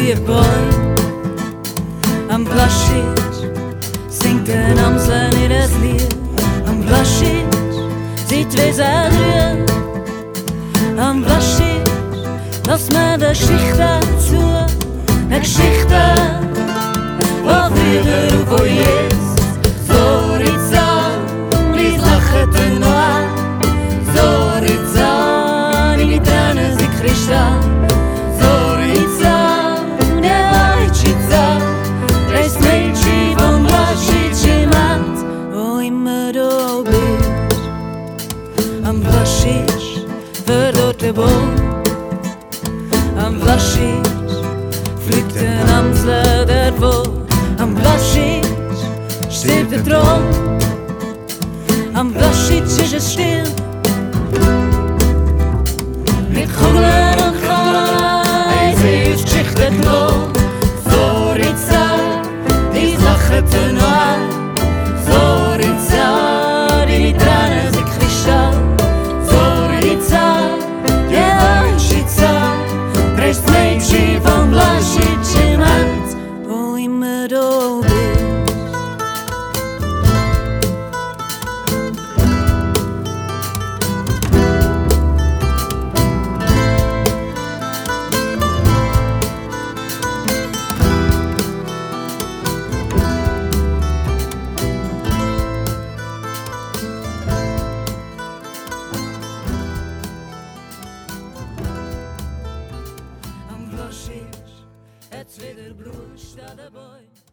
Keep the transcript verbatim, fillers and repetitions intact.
ihr Boy am Blaschit singt den Amseln in das Lied am Blaschit sieht wie Adrian am Blaschit lass mir die Geschichte dazu eine Geschichte wo wir wo jetzt so ritza lies lachet in noa so ritza ni Tränen sie Krishna so ritza am Blaschit verdorrt der Baum am Blaschit fliegt ein Amsel der Wohl am Blaschit stirbt der Traum am Blaschit ist es still mit Kugeln und Chai sie ist Geschichte klar so ritza die Sache zu nah so ritza die Tränen sie Krishna vom Blaschit im Hand, wo immer du bist. Am Blaschit, jetzt wieder Blut statt der Bäume.